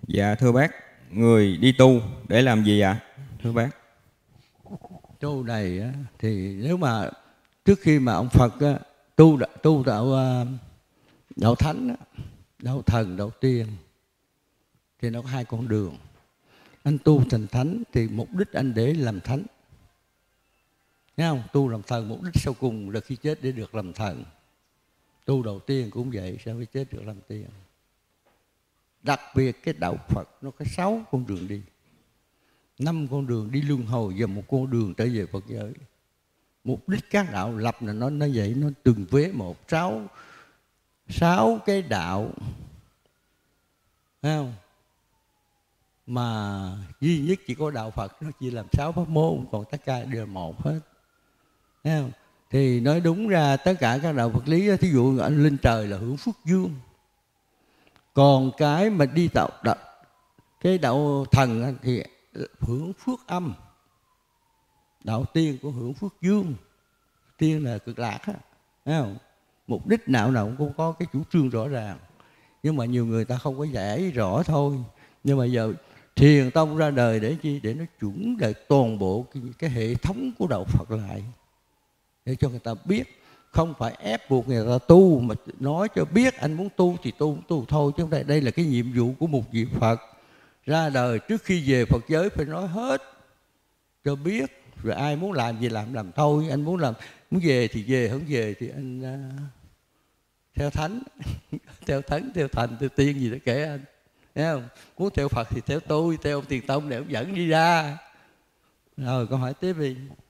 Dạ thưa bác, người đi tu để làm gì ạ? Thưa bác. Tu này á, thì nếu mà trước khi mà ông Phật á, tu đạo đạo thánh á, đạo thần, đạo tiên, thì nó có hai con đường. Anh tu thành thánh thì mục đích anh để làm thánh, thấy không? Tu làm thần mục đích sau cùng là khi chết để được làm thần. Tu đầu tiên cũng vậy, sao phải chết được làm tiên. Đặc biệt cái đạo Phật nó có 6 con đường đi, 5 con đường đi luân hồi và một con đường trở về Phật giới. Mục đích các đạo lập là nó vậy, nó từng vế một, sáu cái đạo, thấy không? Mà duy nhất chỉ có đạo Phật nó chỉ làm 6 pháp môn, còn tất cả đều một hết, thấy không? Thì nói đúng ra tất cả các đạo Phật lý, thí dụ anh lên trời là hưởng phước dương, còn cái mà đi cái đạo thần thì hưởng phước âm, đạo tiên cũng hưởng phước dương. Tiên là cực lạc á, thấy không? Mục đích nào cũng có cái chủ trương rõ ràng, nhưng mà nhiều người ta không có giải rõ thôi. Nhưng mà giờ Thiền Tông ra đời để chi? Để nó chuẩn lại toàn bộ cái hệ thống của đạo Phật lại, để cho người ta biết. Không phải ép buộc người ta tu, mà nói cho biết anh muốn tu thì tu thôi. Chứ không phải đây là cái nhiệm vụ của một vị Phật ra đời. Trước khi về Phật giới phải nói hết cho biết, rồi ai muốn làm gì làm thôi. Anh muốn muốn về thì về, không về thì anh theo thánh theo thánh, theo thành, theo tiên gì đó kể anh, thấy không? Muốn theo Phật thì theo tôi, theo ông Thiền Tông để ông dẫn đi ra. Rồi câu hỏi tiếp đi.